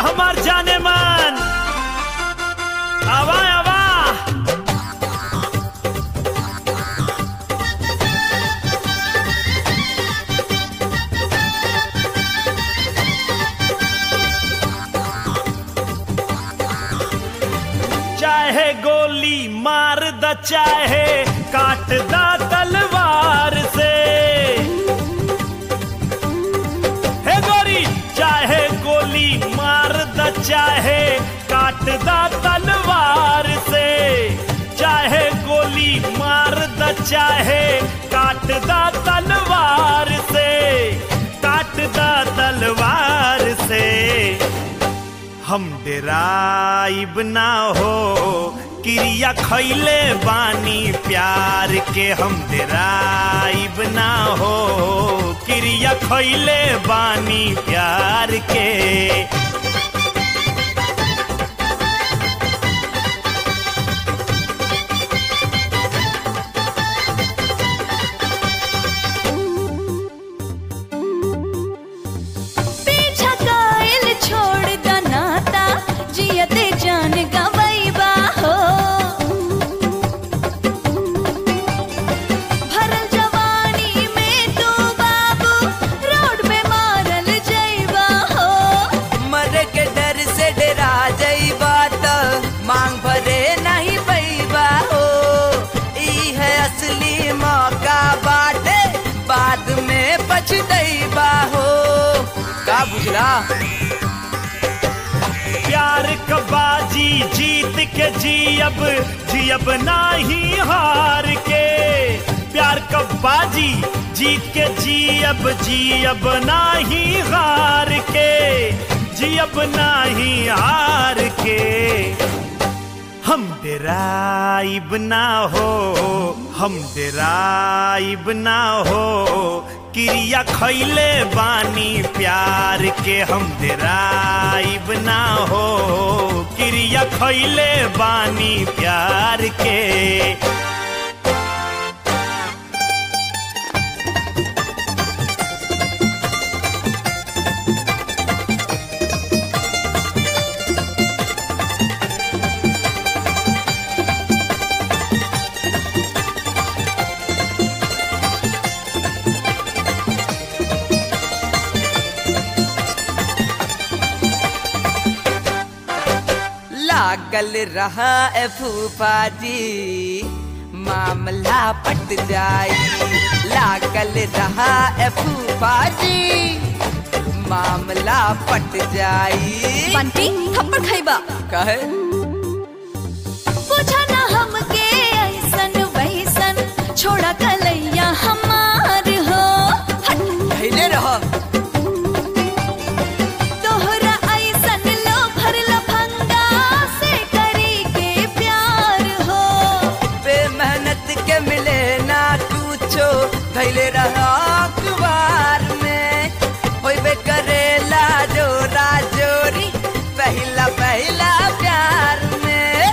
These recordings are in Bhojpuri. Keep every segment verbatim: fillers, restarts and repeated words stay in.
हमार जाने मन आवा आवा चाहे गोली मार द चाहे काट द तलवार से हे गोरी चाहे गोली मार द चाहे काट द तलवार से चाहे गोली मार द चाहे काट द तलवार से काट द तलवार से हम डराइब ना हो क्रिया खैले बानी प्यार के हम डराइब ना हो क्रिया खैले बानी प्यार के मांग भरे नहीं पैबा हो ई है असली मौका बाटे बाद में पछतैबा हो का बुझला प्यार कबाजी जीत के जियब जियब नाही हार के प्यार कबाजी जीत के जियब जियब नाही हार के जियब नाही हार के हम डराइब ना हो हम डराइब ना हो क्रिया खैले बानी प्यार के हम डराइब ना हो क्रिया खैले बानी प्यार के लागल रहा ए फूफा जी मामला पट जाई लागल रहा ए फूफा जी मामला पट जाई बंटी थप्पड़ खाइबा कहे पूछा ना हमके ऐसन वैसन छोड़ा कलैया हमार हो हट धैले रह धैले रहा अखबार में होइबे करेला जोरा जोरी पहला पहला प्यार में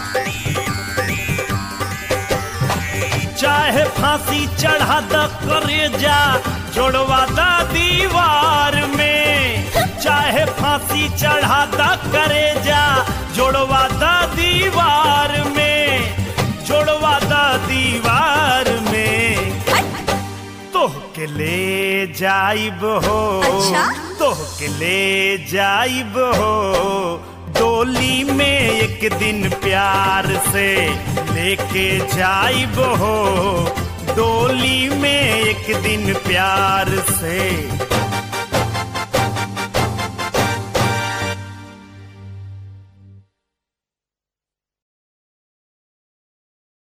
चाहे फांसी चढ़ा द करेजा जोड़वा द दीवार में चाहे फांसी चढ़ा द करेजा जोड़वा द दीवार में जोड़वा द दीवार में तोह के ले जाइब हो अच्छा? तोह के ले जाइब हो डोली में एक दिन प्यार से लेके जाइब हो डोली में एक दिन प्यार से